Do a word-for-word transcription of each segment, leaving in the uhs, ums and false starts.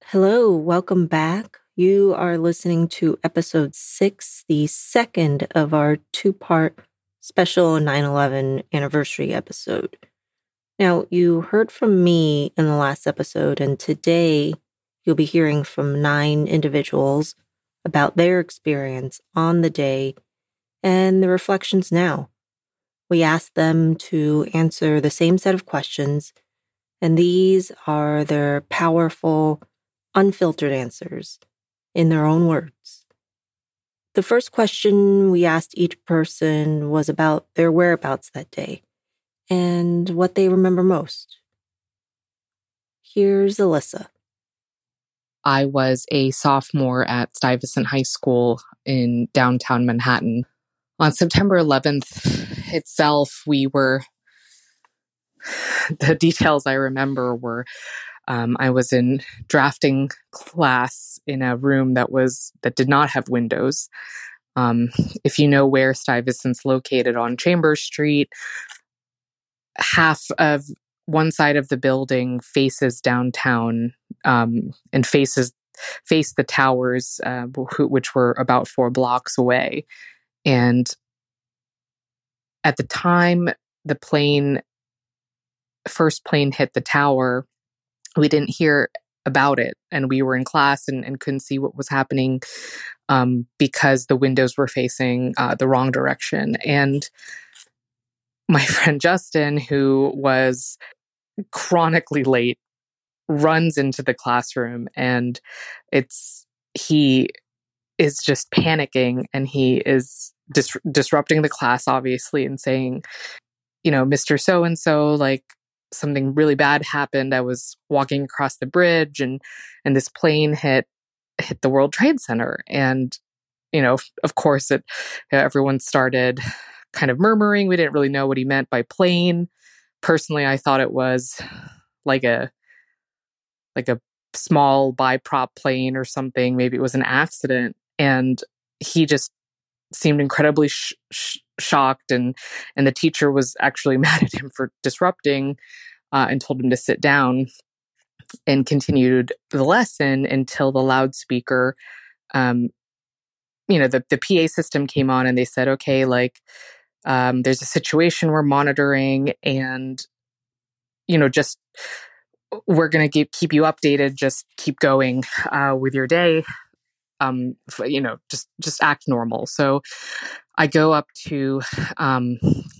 Hello, welcome back. You are listening to episode six, the second of our two part special nine eleven anniversary episode. Now, you heard from me in the last episode, and today you'll be hearing from nine individuals about their experience on the day and the reflections now. We asked them to answer the same set of questions, and these are their powerful, unfiltered answers in their own words. The first question we asked each person was about their whereabouts that day and what they remember most. Here's Alyssa. I was a sophomore at Stuyvesant High School in downtown Manhattan. On September eleventh itself, we were, the details I remember were, um, I was in drafting class in a room that was, that did not have windows. Um, if you know where Stuyvesant's located on Chambers Street, half of one side of the building faces downtown, um, and faces face the towers, uh, which were about four blocks away. And at the time the plane, first plane hit the tower, we didn't hear about it, and we were in class and, and couldn't see what was happening um, because the windows were facing uh, the wrong direction. And my friend Justin, who was chronically late, runs into the classroom, and it's he is just panicking, and he is dis- disrupting the class, obviously, and saying, you know, Mister So-and-so, like, something really bad happened. I was walking across the bridge, and and this plane hit hit the World Trade Center. And, you know, of course, it everyone started kind of murmuring. We didn't really know what he meant by plane. Personally, I thought it was like a like a small biprop plane or something. Maybe it was an accident. And he just seemed incredibly sh- sh- shocked. And, and the teacher was actually mad at him for disrupting uh, and told him to sit down, and continued the lesson until the loudspeaker, um, you know, the, the P A system came on, and they said, okay, like, um, there's a situation we're monitoring, and, you know, just, we're going to keep you updated. Just keep going uh, with your day. Um, you know, just, just act normal. So I go up to um,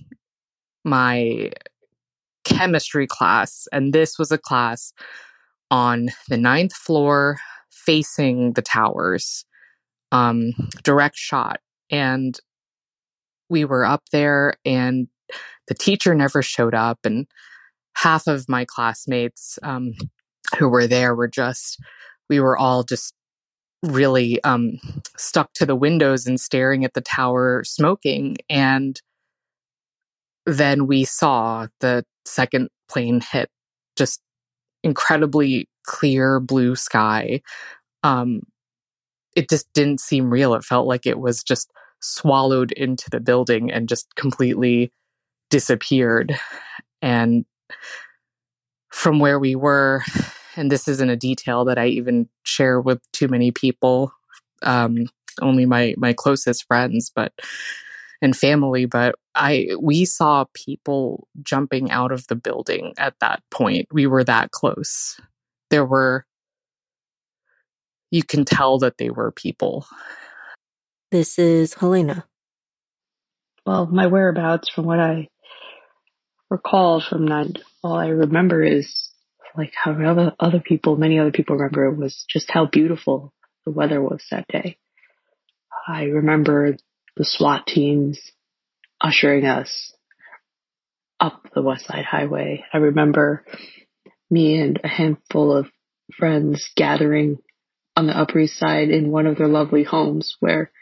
my chemistry class, and this was a class on the ninth floor facing the towers, um, direct shot. And we were up there, and the teacher never showed up. And half of my classmates um, who were there were just, we were all just really um, stuck to the windows and staring at the tower smoking. And then we saw the second plane hit, just incredibly clear blue sky. Um, it just didn't seem real. It felt like it was just swallowed into the building and just completely disappeared. And from where we were, and this isn't a detail that I even share with too many people, um, only my my closest friends, but and family, but I we saw people jumping out of the building at that point. We were that close. There were, you can tell that they were people. This is Helena. Well, my whereabouts, from what I recall from nine, all I remember is, like how other other people, many other people remember, was just how beautiful the weather was that day. I remember the SWAT teams ushering us up the West Side Highway. I remember me and a handful of friends gathering on the Upper East Side in one of their lovely homes, where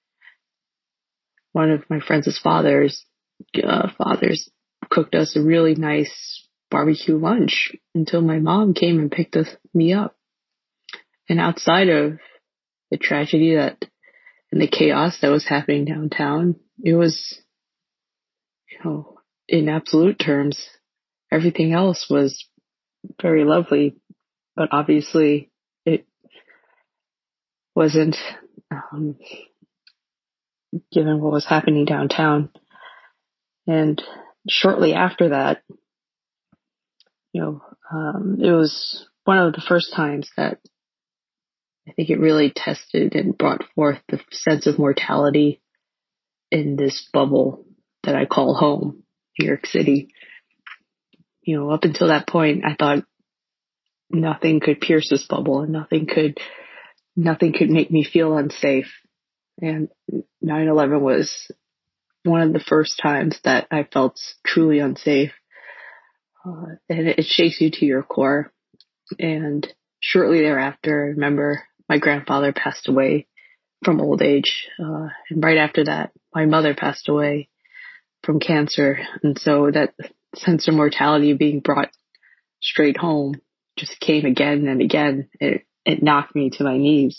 one of my friends' fathers, uh, fathers cooked us a really nice barbecue lunch until my mom came and picked us, me up. And outside of the tragedy that and the chaos that was happening downtown, it was, you know, in absolute terms, everything else was very lovely. But obviously, it wasn't, um, given what was happening downtown. And shortly after that, you know, um, it was one of the first times that I think it really tested and brought forth the sense of mortality in this bubble that I call home, New York City. You know, up until that point, I thought nothing could pierce this bubble and nothing could, nothing could make me feel unsafe. And nine eleven was one of the first times that I felt truly unsafe. Uh, and it shakes you to your core. And shortly thereafter, I remember my grandfather passed away from old age. Uh, and right after that, my mother passed away from cancer. And so that sense of mortality being brought straight home just came again and again. It, it knocked me to my knees.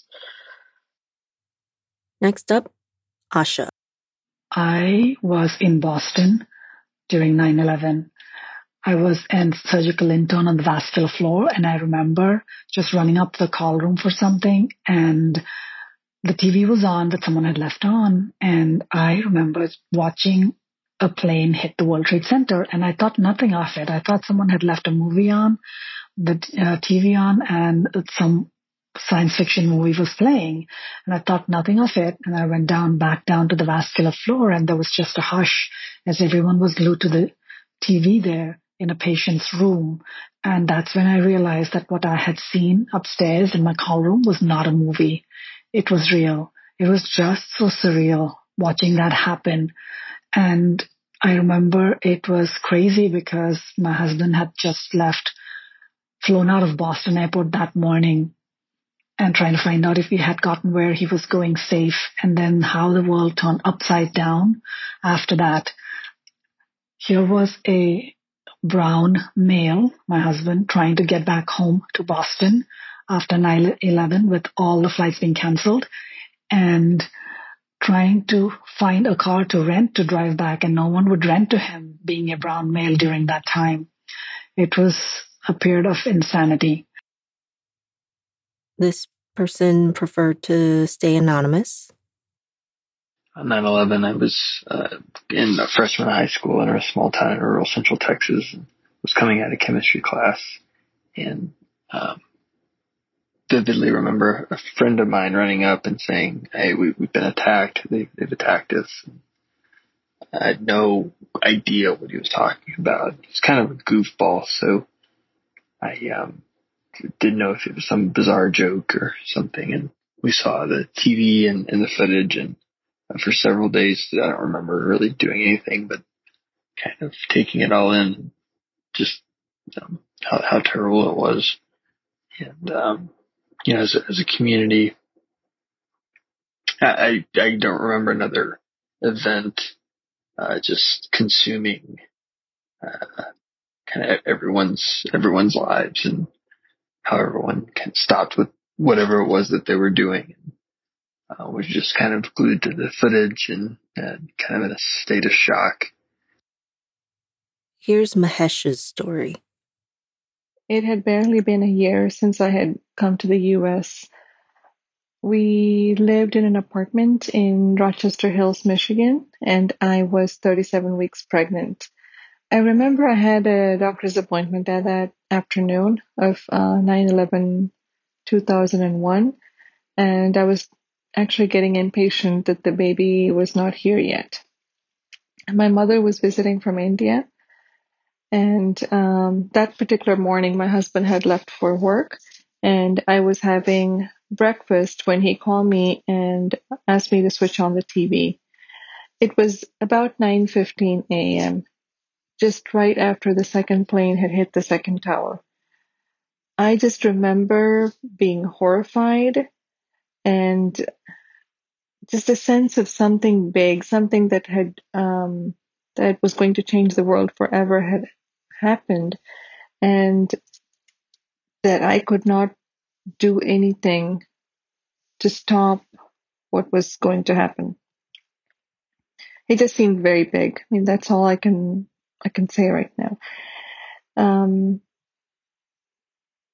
Next up, Asha. I was in Boston during nine eleven. I was a surgical intern on the vascular floor, and I remember just running up to the call room for something, and the T V was on that someone had left on, and I remember watching a plane hit the World Trade Center, and I thought nothing of it. I thought someone had left a movie on, the uh, T V on, and some science fiction movie was playing, and I thought nothing of it. And I went down, back down to the vascular floor, and there was just a hush as everyone was glued to the T V there in a patient's room. And that's when I realized that what I had seen upstairs in my call room was not a movie. It was real. It was just so surreal watching that happen. And I remember it was crazy because my husband had just left, flown out of Boston Airport that morning, and trying to find out if he had gotten where he was going safe, and then how the world turned upside down after that. Here was a brown male, my husband, trying to get back home to Boston after nine eleven with all the flights being canceled, and trying to find a car to rent to drive back, and no one would rent to him, being a brown male during that time. It was a period of insanity. This person preferred to stay anonymous. On nine eleven, I was uh, in a freshman high school in a small town in rural central Texas, and was coming out of chemistry class, and um, vividly remember a friend of mine running up and saying, "Hey, we, we've been attacked. They, they've attacked us." I had no idea what he was talking about. He's kind of a goofball, so I um, didn't know if it was some bizarre joke or something. And we saw the T V and, and the footage, and for several days, I don't remember really doing anything but kind of taking it all in, just um, how, how terrible it was. And, um, you know, as a, as a community, I, I, I don't remember another event uh, just consuming uh, kind of everyone's everyone's lives, and how everyone kind of stopped with whatever it was that they were doing. Uh, was just kind of glued to the footage and, and kind of in a state of shock. Here's Mahesh's story. It had barely been a year since I had come to the U S. We lived in an apartment in Rochester Hills, Michigan, and I was thirty-seven weeks pregnant. I remember I had a doctor's appointment at that afternoon of uh, nine eleven two thousand one, and I was actually getting impatient that the baby was not here yet. My mother was visiting from India, and um, that particular morning my husband had left for work, and I was having breakfast when he called me and asked me to switch on the T V. It was about nine fifteen a.m., just right after the second plane had hit the second tower. I just remember being horrified, and just a sense of something big, something that had um, that was going to change the world forever had happened, and that I could not do anything to stop what was going to happen. It just seemed very big. I mean, that's all I can I can say right now. Um,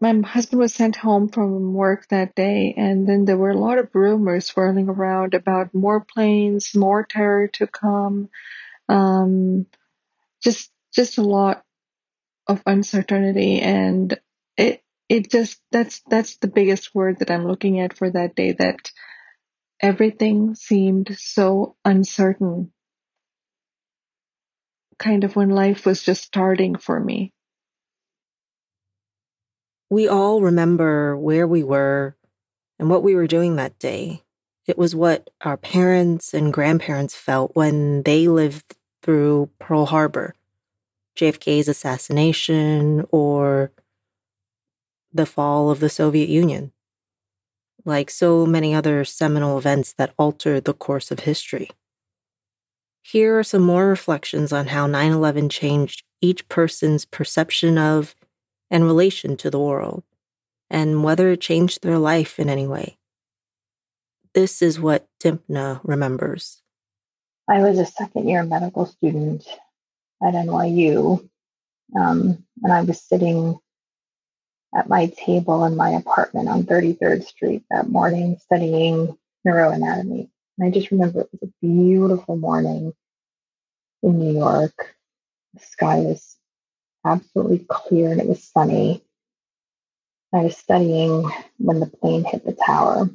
my husband was sent home from work that day, and then there were a lot of rumors swirling around about more planes, more terror to come, um, just just a lot of uncertainty, and it it just that's that's the biggest word that I'm looking at for that day. That everything seemed so uncertain, kind of when life was just starting for me. We all remember where we were and what we were doing that day. It was what our parents and grandparents felt when they lived through Pearl Harbor, J F K's assassination, or the fall of the Soviet Union, like so many other seminal events that altered the course of history. Here are some more reflections on how nine eleven changed each person's perception of and relation to the world, and whether it changed their life in any way. This is what Dimpna remembers. I was a second year medical student at N Y U, um, and I was sitting at my table in my apartment on thirty-third Street that morning studying neuroanatomy. And I just remember it was a beautiful morning in New York. The sky was absolutely clear and it was sunny. I was studying when the plane hit the tower.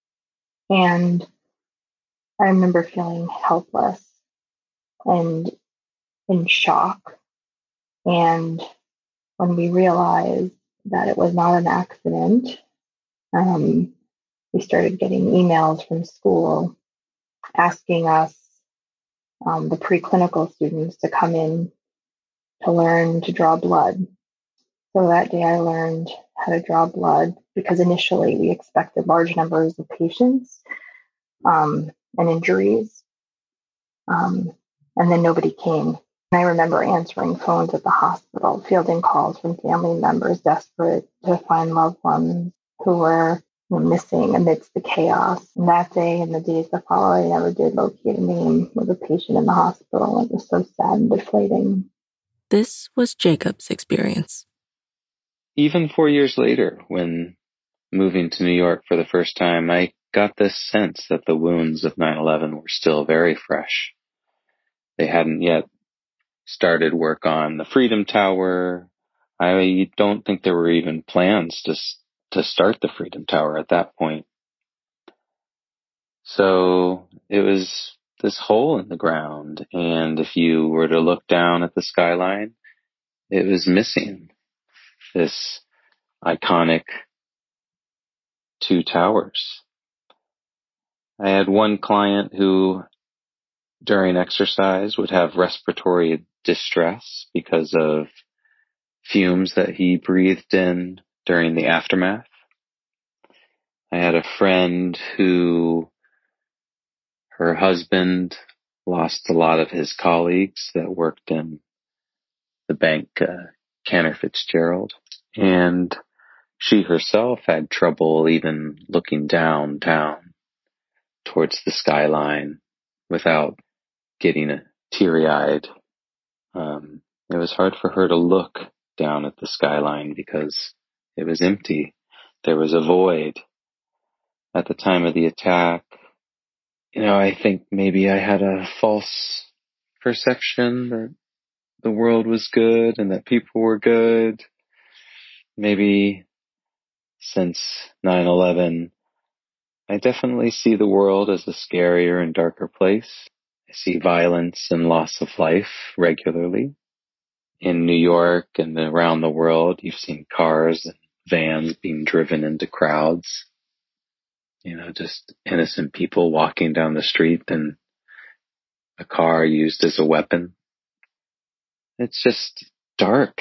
And I remember feeling helpless and in shock. And when we realized that it was not an accident, um, we started getting emails from school asking us, um, the preclinical students, to come in to learn to draw blood. So that day I learned how to draw blood because initially we expected large numbers of patients um, and injuries. Um, and then nobody came. And I remember answering phones at the hospital, fielding calls from family members desperate to find loved ones who were you know, missing amidst the chaos. And that day and the days that followed, I never did locate a name of a patient in the hospital. It was so sad and deflating. This was Jacob's experience. Even four years later, when moving to New York for the first time, I got this sense that the wounds of nine eleven were still very fresh. They hadn't yet started work on the Freedom Tower. I don't think there were even plans to to start the Freedom Tower at that point. So it was this hole in the ground, and if you were to look down at the skyline, it was missing this iconic two towers. I had one client who, during exercise, would have respiratory distress because of fumes that he breathed in during the aftermath. I had a friend who, her husband lost a lot of his colleagues that worked in the bank, uh, Cantor Fitzgerald, and she herself had trouble even looking downtown towards the skyline without getting teary-eyed. Um, it was hard for her to look down at the skyline because it was empty. There was a void. At the time of the attack, you know, I think maybe I had a false perception that the world was good and that people were good. Maybe since nine eleven, I definitely see the world as a scarier and darker place. I see violence and loss of life regularly. In New York and around the world, you've seen cars and vans being driven into crowds. You know, just innocent people walking down the street and a car used as a weapon. It's just dark.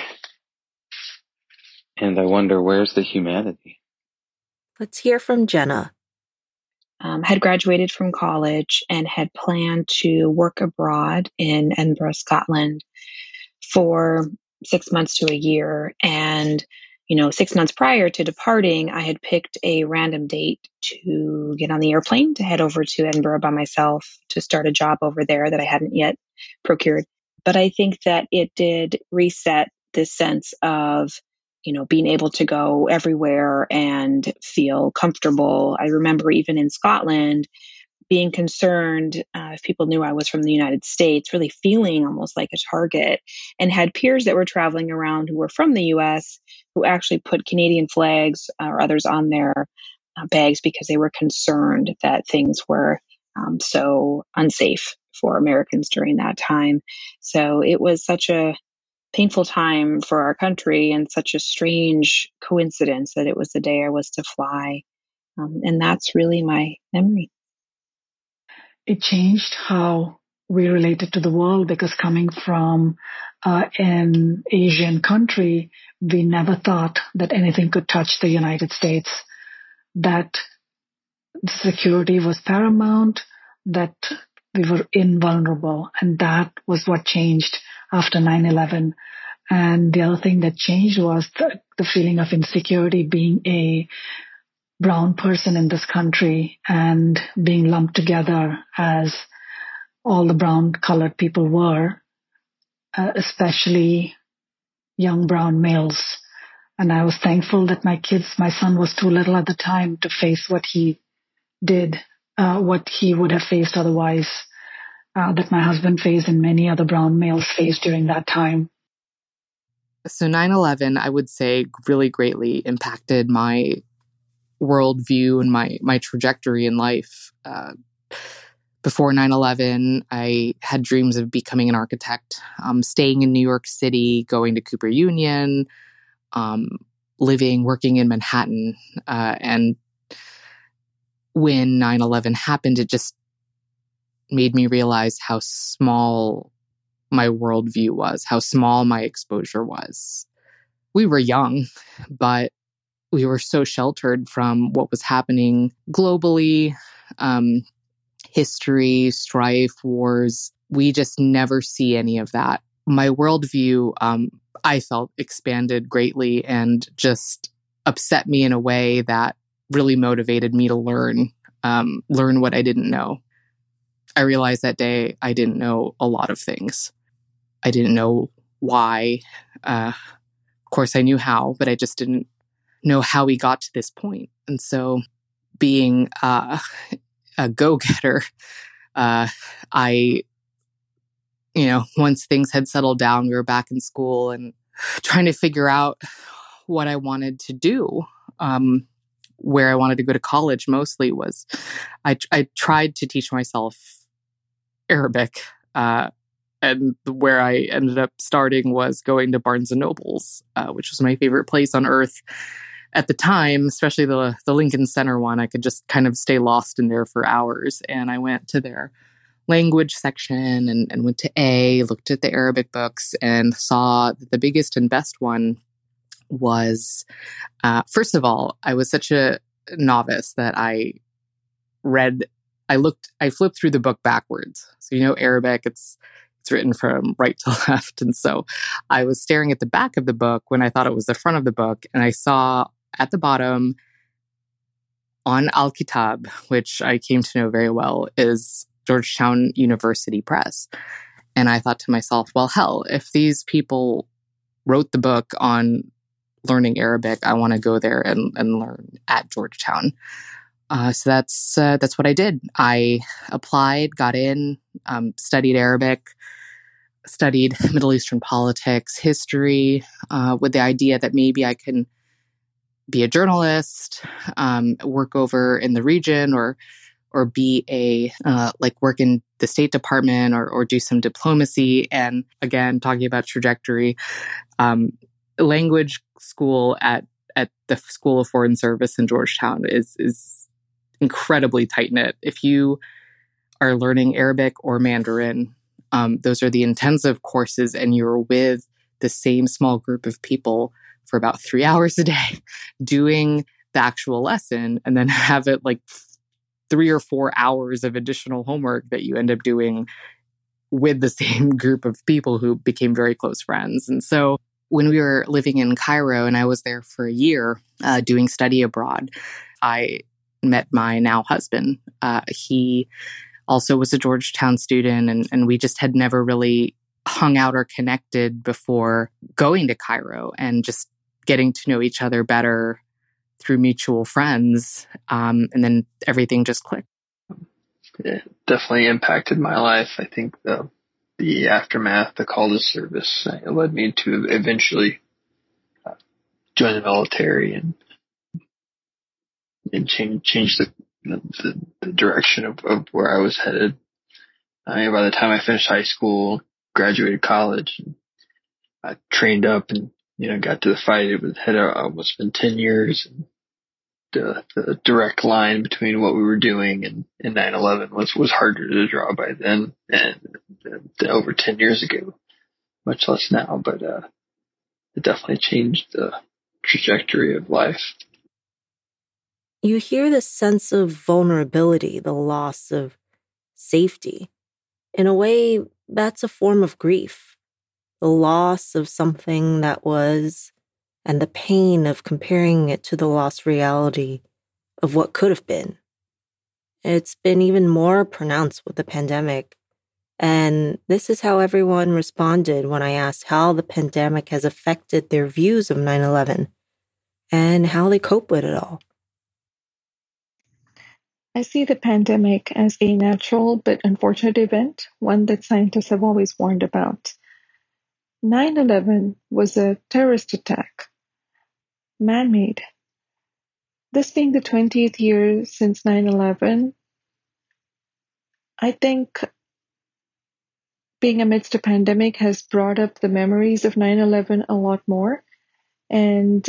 And I wonder, where's the humanity? Let's hear from Jenna. Um, had graduated from college and had planned to work abroad in Edinburgh, Scotland for six months to a year. And, you know, six months prior to departing, I had picked a random date to get on the airplane to head over to Edinburgh by myself to start a job over there that I hadn't yet procured. But I think that it did reset this sense of you know, being able to go everywhere and feel comfortable. I remember even in Scotland, being concerned uh, if people knew I was from the United States, really feeling almost like a target, and had peers that were traveling around who were from the U S who actually put Canadian flags uh, or others on their uh, bags because they were concerned that things were um, so unsafe for Americans during that time. So it was such a painful time for our country and such a strange coincidence that it was the day I was to fly. Um, and that's really my memory. It changed how we related to the world, because coming from uh, an Asian country, we never thought that anything could touch the United States, that security was paramount, that we were invulnerable. And that was what changed after nine eleven. And the other thing that changed was the, the feeling of insecurity, being a brown person in this country and being lumped together as all the brown colored people were, uh, especially young brown males. And I was thankful that my kids, my son was too little at the time to face what he did, uh, what he would have faced otherwise, uh, that my husband faced and many other brown males faced during that time. So nine eleven, I would say, really greatly impacted my worldview and my my trajectory in life. Uh, before nine eleven, I had dreams of becoming an architect, um, staying in New York City, going to Cooper Union, um, living, working in Manhattan. Uh, and when nine eleven happened, it just made me realize how small my worldview was, how small my exposure was. We were young, but we were so sheltered from what was happening globally, um, history, strife, wars. We just never see any of that. My worldview, um, I felt, expanded greatly and just upset me in a way that really motivated me to learn, um, learn what I didn't know. I realized that day I didn't know a lot of things. I didn't know why. Uh, of course, I knew how, but I just didn't know how we got to this point. And so being uh, a go-getter, uh, I, you know, once things had settled down, we were back in school and trying to figure out what I wanted to do. Um, where I wanted to go to college mostly was, I, I tried to teach myself Arabic, uh, and where I ended up starting was going to Barnes and Noble's, uh, which was my favorite place on earth at the time, especially the the Lincoln Center one. I could just kind of stay lost in there for hours. And I went to their language section and, and went to A, looked at the Arabic books, and saw that the biggest and best one was, uh, first of all, I was such a novice that I read, I looked, I flipped through the book backwards. So, you know, Arabic, it's It's written from right to left. And so I was staring at the back of the book when I thought it was the front of the book. And I saw at the bottom on Al-Kitab, which I came to know very well, is Georgetown University Press. And I thought to myself, well, hell, if these people wrote the book on learning Arabic, I want to go there and, and learn at Georgetown. Uh, so that's uh, that's what I did. I applied, got in, um, studied Arabic, studied Middle Eastern politics, history, uh, with the idea that maybe I can be a journalist, um, work over in the region, or or be a uh, like work in the State Department, or or do some diplomacy. And again, talking about trajectory, um, language school at at the School of Foreign Service in Georgetown is is incredibly tight-knit. If you are learning Arabic or Mandarin, um, those are the intensive courses, and you're with the same small group of people for about three hours a day doing the actual lesson, and then have it like three or four hours of additional homework that you end up doing with the same group of people who became very close friends. And so when we were living in Cairo, and I was there for a year uh, doing study abroad, I met my now husband. Uh, he also was a Georgetown student, and, and we just had never really hung out or connected before going to Cairo. And just getting to know each other better through mutual friends. Um, and then everything just clicked. It definitely impacted my life. I think the the aftermath, the call to service, it led me to eventually uh, join the military and and change change the the, the direction of, of where I was headed. I mean, by the time I finished high school, graduated college, and I trained up and, you know, got to the fight, it was, had almost been ten years. And the, the direct line between what we were doing and, and nine eleven was, was harder to draw by then and, and over ten years ago, much less now, but, uh, it definitely changed the trajectory of life. You hear the sense of vulnerability, the loss of safety. In a way, that's a form of grief. The loss of something that was, and the pain of comparing it to the lost reality of what could have been. It's been even more pronounced with the pandemic. And this is how everyone responded when I asked how the pandemic has affected their views of nine eleven and how they cope with it all. I see the pandemic as a natural but unfortunate event, one that scientists have always warned about. nine eleven was a terrorist attack, man-made. This being the twentieth year since nine eleven, I think being amidst a pandemic has brought up the memories of nine eleven a lot more, and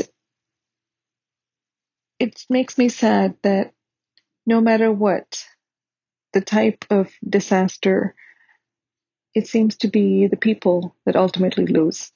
it makes me sad that no matter what the type of disaster, it seems to be the people that ultimately lose.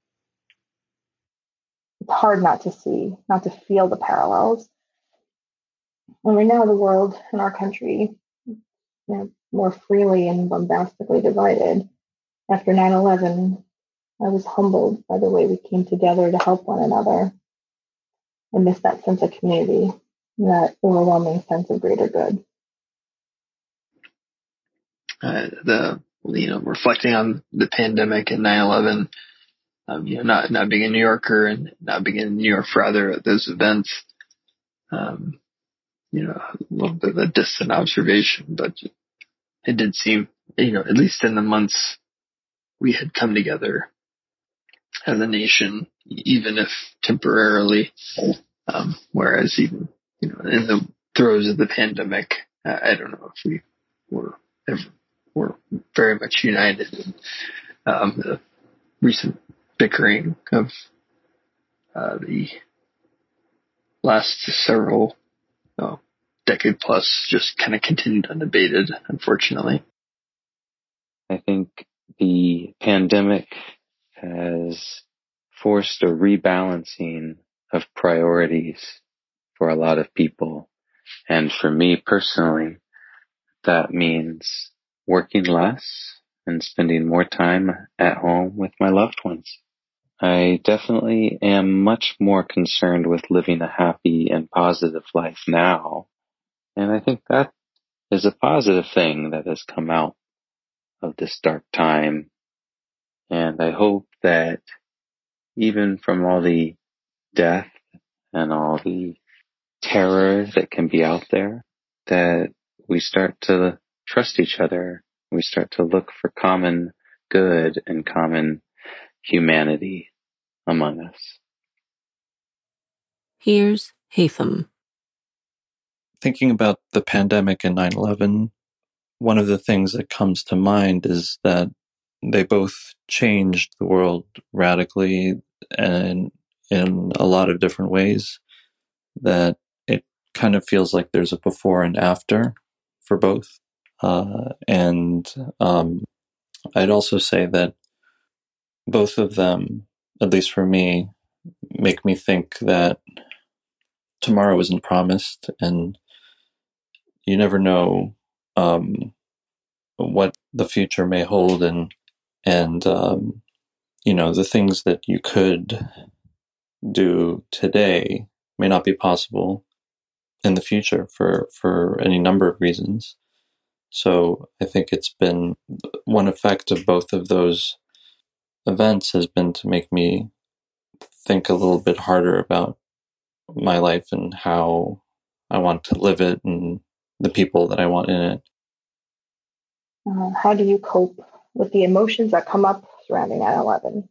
It's hard not to see, not to feel the parallels. And right now the world and our country, you know, more freely and bombastically divided. After nine eleven, I was humbled by the way we came together to help one another. I miss that sense of community, that overwhelming sense of greater good. Uh, the you know reflecting on the pandemic and nine eleven, um, you know not not being a New Yorker and not being in New York for either of those events, um, you know a little bit of a distant observation, but it did seem, you know at least in the months we had come together as a nation, even if temporarily, um, whereas even you know in the throes of the pandemic, uh, I don't know if we were ever were very much united. And, um, the recent bickering of uh, the last several oh, decade plus just kind of continued unabated, unfortunately. I think the pandemic has forced a rebalancing of priorities for a lot of people. And for me personally, that means working less and spending more time at home with my loved ones. I definitely am much more concerned with living a happy and positive life now. And I think that is a positive thing that has come out of this dark time. And I hope that even from all the death and all the terror that can be out there, that we start to trust each other. We start to look for common good and common humanity among us. Here's Hatham. Thinking about the pandemic and nine eleven, one of the things that comes to mind is that they both changed the world radically and in a lot of different ways, that it kind of feels like there's a before and after for both. Uh, and um, I'd also say that both of them, at least for me, make me think that tomorrow isn't promised, and you never know um, what the future may hold, and and um, you know, the things that you could do today may not be possible in the future for for any number of reasons. So I think it's been one effect of both of those events has been to make me think a little bit harder about my life and how I want to live it and the people that I want in it. Uh, how do you cope with the emotions that come up surrounding nine eleven?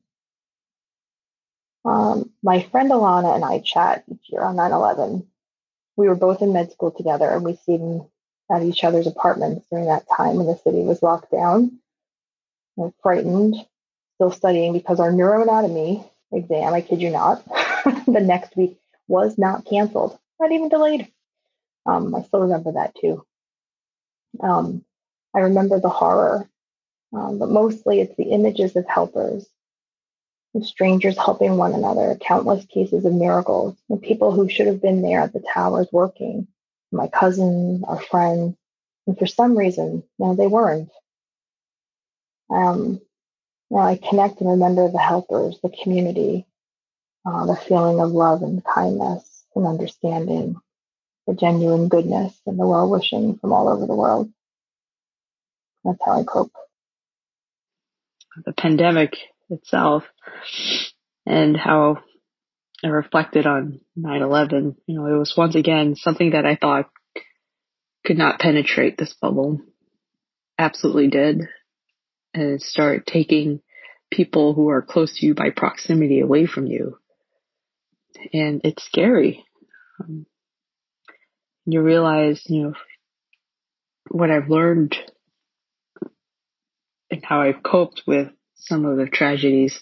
Um, my friend Alana and I chat each year on nine eleven. We were both in med school together, and we stayed at each other's apartments during that time when the city was locked down. I'm frightened, still studying because our neuroanatomy exam, I kid you not, the next week was not canceled, not even delayed. Um, I still remember that too. Um, I remember the horror, um, but mostly it's the images of helpers, of strangers helping one another, countless cases of miracles, and people who should have been there at the towers working, my cousin, our friends, and for some reason, you know, they weren't. Um, you know, I connect and remember the helpers, the community, uh, the feeling of love and kindness and understanding, the genuine goodness and the well-wishing from all over the world. That's how I cope. The pandemic itself and how I reflected on nine eleven, you know, it was once again something that I thought could not penetrate this bubble. Absolutely did. And start taking people who are close to you by proximity away from you. And it's scary. Um, you realize, you know, what I've learned and how I've coped with some of the tragedies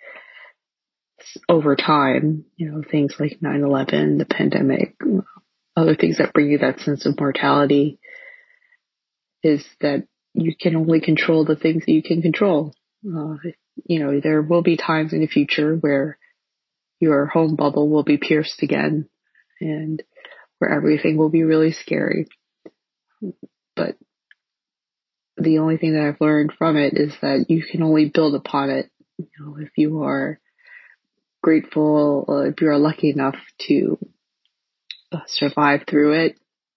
over time, you know, things like nine eleven, the pandemic, other things that bring you that sense of mortality, is that you can only control the things that you can control. Uh, you know, there will be times in the future where your home bubble will be pierced again and where everything will be really scary. But the only thing that I've learned from it is that you can only build upon it. You know, if you are grateful, uh, if you are lucky enough to uh, survive through it,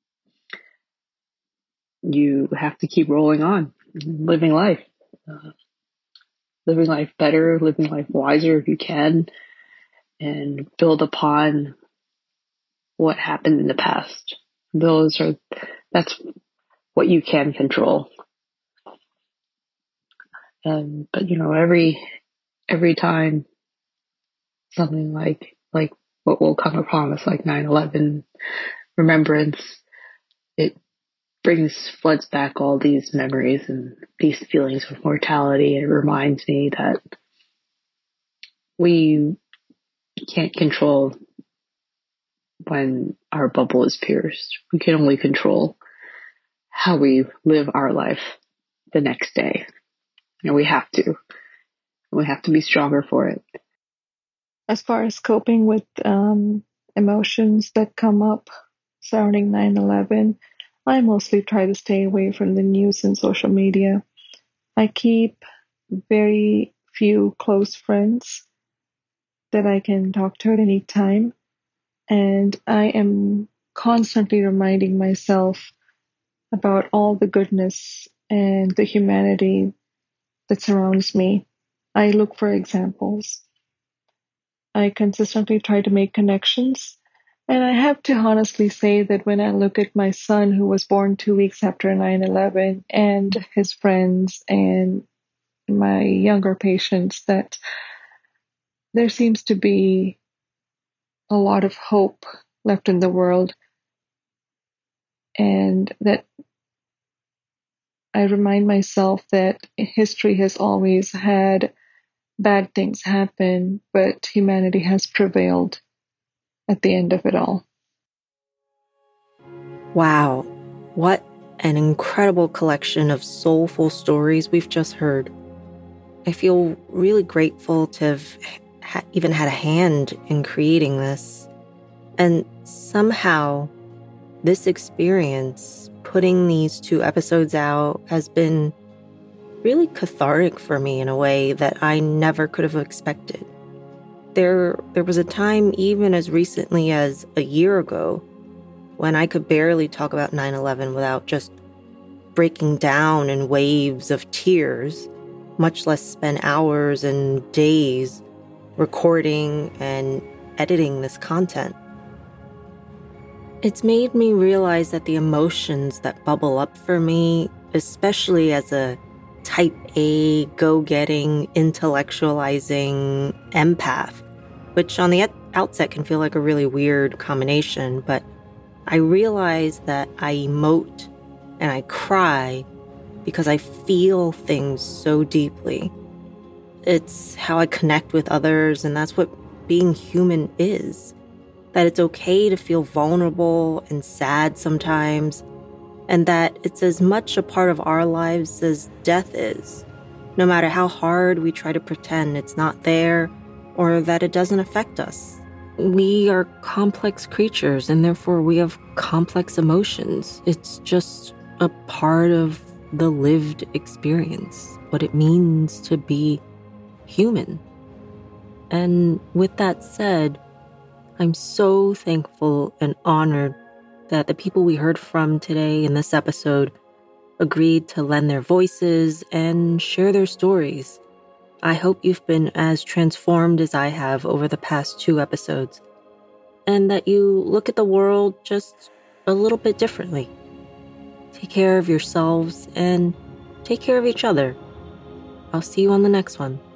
you have to keep rolling on, living life, uh, living life better, living life wiser if you can, and build upon what happened in the past. Those are, that's what you can control. And, but you know, every, every time something like, like what will come upon us, like nine eleven remembrance, it brings, floods back all these memories and these feelings of mortality. It reminds me that we can't control when our bubble is pierced. We can only control how we live our life the next day. And we have to. We have to be stronger for it. As far as coping with um, emotions that come up surrounding nine eleven, I mostly try to stay away from the news and social media. I keep very few close friends that I can talk to at any time. And I am constantly reminding myself about all the goodness and the humanity that surrounds me. I look for examples. I consistently try to make connections. And I have to honestly say that when I look at my son, who was born two weeks after nine eleven, and his friends and my younger patients, that there seems to be a lot of hope left in the world. And that I remind myself that history has always had bad things happen, but humanity has prevailed at the end of it all. Wow, what an incredible collection of soulful stories we've just heard. I feel really grateful to have ha- even had a hand in creating this. And somehow, this experience, putting these two episodes out, has been really cathartic for me in a way that I never could have expected. There, there was a time, even as recently as a year ago, when I could barely talk about nine eleven without just breaking down in waves of tears, much less spend hours and days recording and editing this content. It's made me realize that the emotions that bubble up for me, especially as a type A, go-getting, intellectualizing empath, which on the outset can feel like a really weird combination, but I realize that I emote and I cry because I feel things so deeply. It's how I connect with others, and that's what being human is. That it's okay to feel vulnerable and sad sometimes, and that it's as much a part of our lives as death is, no matter how hard we try to pretend it's not there or that it doesn't affect us. We are complex creatures, and therefore we have complex emotions. It's just a part of the lived experience, what it means to be human. And with that said, I'm so thankful and honored that the people we heard from today in this episode agreed to lend their voices and share their stories. I hope you've been as transformed as I have over the past two episodes, and that you look at the world just a little bit differently. Take care of yourselves and take care of each other. I'll see you on the next one.